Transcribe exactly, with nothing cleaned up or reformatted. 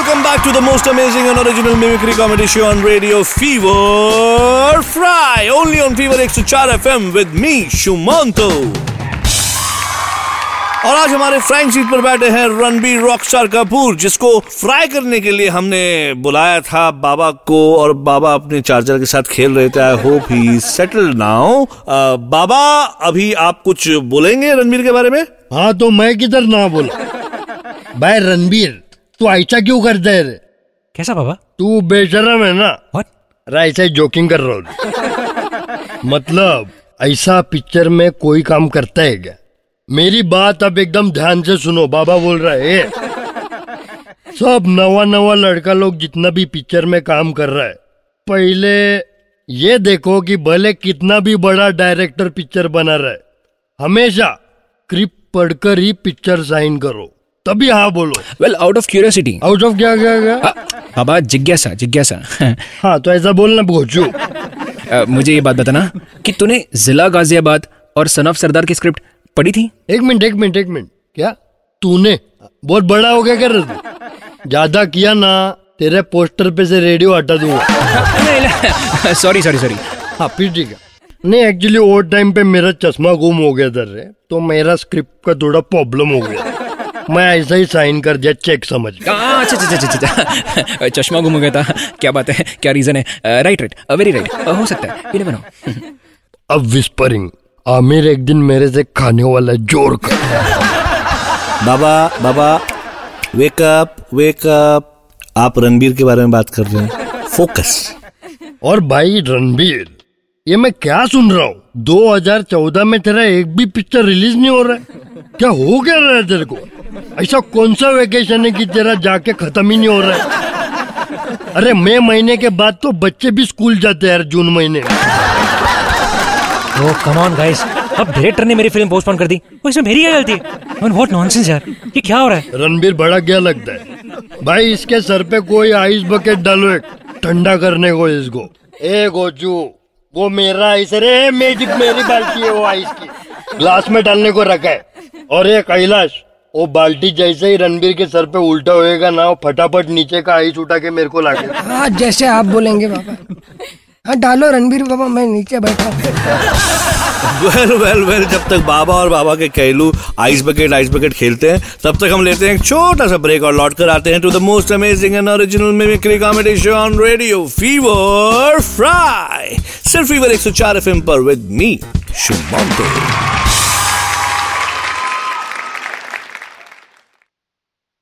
welcome back to the most amazing and original mimicry comedy show on radio, Fever Fry, only on Fever one oh four F M with me, Shumanto. और आज हमारे frying seat पर बैठे हैं Ranbir Rockstar Kapoor, जिसको fry करने के लिए हमने बुलाया था बाबा को, और बाबा अपने चार्जर के साथ खेल रहे थे. I hope he settled now. बाबा, अभी आप कुछ बोलेंगे रणबीर के बारे में? हाँ, तो मैं किधर ना बोला. भाई रणबीर, तू ऐसा क्यों करता है रे? कैसा बाबा? तू बेशरम है ना. What? ऐसा ही जोकिंग कर रहा हूँ. मतलब ऐसा पिक्चर में कोई काम करता है क्या? मेरी बात अब एकदम ध्यान से सुनो. बाबा बोल रहा है, सब नवा नवा लड़का लोग जितना भी पिक्चर में काम कर रहा है, पहले ये देखो कि भले कितना भी बड़ा डायरेक्टर पिक्चर बना रहा है, हमेशा स्क्रिप्ट पढ़कर ही पिक्चर साइन करो, तभी हाँ बोलो. Well, out of curiosity. Out of क्या क्या क्या? बाबा, जिज्ञासा जिज्ञासा. हाँ, तो ऐसा बोलना भोजू. मुझे ये बात बताना कि तूने जिला गाजियाबाद और सन ऑफ सरदार की स्क्रिप्ट पढ़ी थी? एक मिनट एक मिनट एक मिनट क्या तूने बहुत बड़ा हो गया कर रहे थे? ज्यादा किया ना, तेरे पोस्टर पे से रेडियो हटा दूंगा. Sorry sorry sorry. हाँ, फिर ठीक है. नहीं, एक्चुअली वो टाइम पे मेरा चश्मा गुम हो गया था रे, तो मेरा स्क्रिप्ट का थोड़ा प्रॉब्लम हो गया. मैं ऐसा ही साइन कर दिया, चेक समझ. अच्छा अच्छा अच्छा, चश्मा गुम हो गया था. क्या बात है, क्या रीजन है? Right right, very right. हो सकता है, ये बनाओ. अब विस्परिंग, आमिर एक दिन मेरे से खाने वाला जोर कर. बाबा बाबा, वेक अप वेक अप. आप रणबीर के बारे में बात कर रहे हैं, फोकस. और भाई रणबीर, ये मैं क्या सुन रहा हूँ? दो हज़ार चौदह में तेरा एक भी पिक्चर रिलीज नहीं हो रहा है. क्या हो क्या रहा है तेरे को? ऐसा कौन सा वेकेशन है कि तेरा जाके खत्म ही नहीं हो रहा है? अरे मई महीने के बाद तो बच्चे भी स्कूल जाते हैं यार, जून महीने. ओह कम ऑन गाइस, अब डायरेक्टर ने मेरी फिल्म पोस्टपोन कर दी. वो इसमें मेरी क्या गलती है? व्हाट नॉनसेंस यार, ये क्या हो रहा है? रणबीर, बड़ा क्या लगता है भाई? इसके सर पे कोई आइस बकेट डालो एक ठंडा करने को इसको. ए गोचू, वो मेरा आइस रे, मैजिक मेरी बाल्टी है, वो आइस की ग्लास में डालने को रखा है. और ये कैलाश, वो बाल्टी जैसे ही रणबीर के सर पे उल्टा होएगा ना, वो फटाफट नीचे का आइस उठा के मेरे को लाके. हाँ, जैसे आप बोलेंगे बाबा. हाँ, डालो रणबीर बाबा, मैं नीचे बैठा. वेल वेल वेल, जब तक बाबा और बाबा के कहलू आइस बकेट आइस बकेट खेलते हैं, तब तक हम लेते हैं एक छोटा सा ब्रेक और लौट कर आते हैं to the most amazing and original mimicry comedy show on radio, fever fry, सिर्फ fever one oh four F M पर विद मी, शुमंतो.